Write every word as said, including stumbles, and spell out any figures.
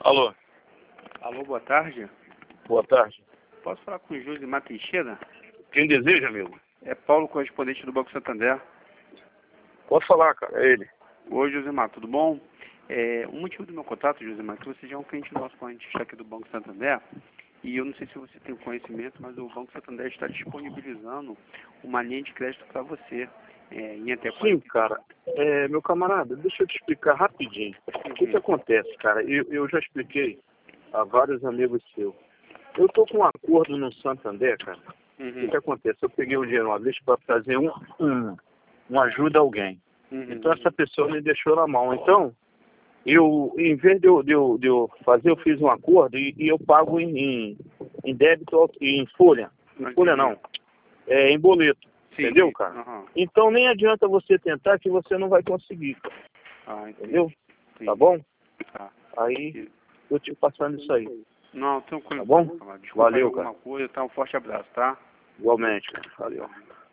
Alô? Alô, boa tarde. Boa tarde. Posso falar com o Josimar Teixeira? Quem deseja, amigo? É Paulo, correspondente do Banco Santander. Pode falar, cara. É ele. Oi, Josimar, tudo bom? É, o motivo do meu contato, Josimar, é que você já é um cliente nosso quando a gente está aqui do Banco Santander. E eu não sei se você tem conhecimento, mas o Banco Santander está disponibilizando uma linha de crédito para você. É, em até Sim, cara. É, meu camarada, deixa eu te explicar rapidinho. O que que acontece, cara? Eu, eu já expliquei a vários amigos seus. Eu tô com um acordo no Santander, cara. Uhum. O que que acontece? Eu peguei o dinheiro uma vez para fazer um, um, uma ajuda a alguém. Uhum. Então essa pessoa me deixou na mão. Então, eu, em vez de eu, de eu, de eu fazer, eu fiz um acordo e, e eu pago em, em, em débito e em folha. Em folha não. É, em boleto. Sim, entendeu, sim. cara? Uhum. Então nem adianta você tentar que você não vai conseguir. Ah, entendi. Entendeu? Sim. Tá bom? Tá. Aí eu te passando isso aí. Não, tranquilo. Tá bom? Desculpa aí Valeu, alguma cara. coisa, tá? Um forte abraço, tá? Igualmente, cara. Valeu.